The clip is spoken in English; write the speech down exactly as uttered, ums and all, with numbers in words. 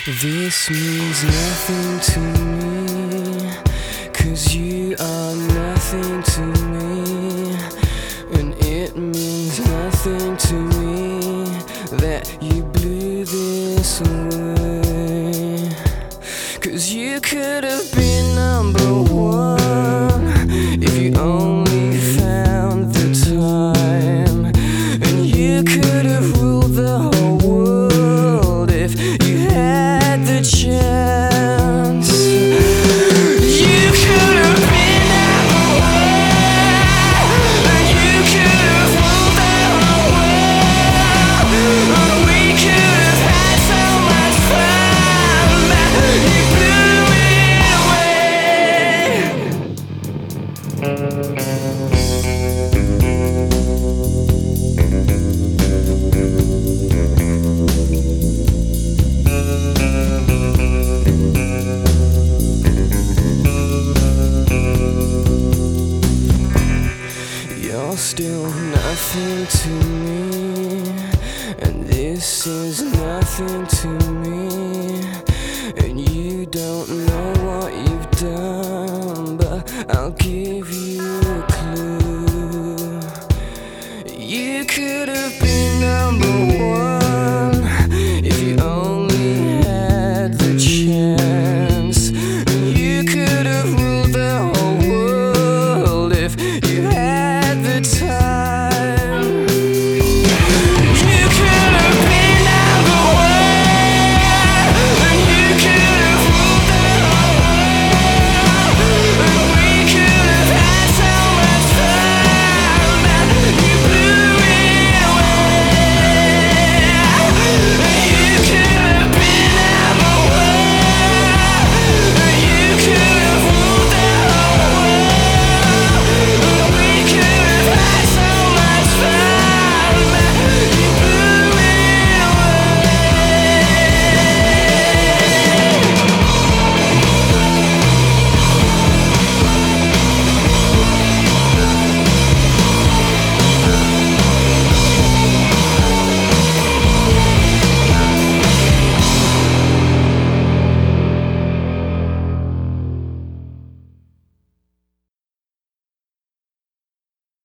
This means nothing to me, 'cause you are nothing to me. And it means nothing to me that you blew this away. 'Cause you could have been number one if you only found the time. And you could have ruled the whole world if you had the chance. You could have been number one, and you could have ruled the whole world. We could have had so much fun, but you blew it away. You're still nothing to me, and this is nothing to me. And you don't know what you've done, but I'll give you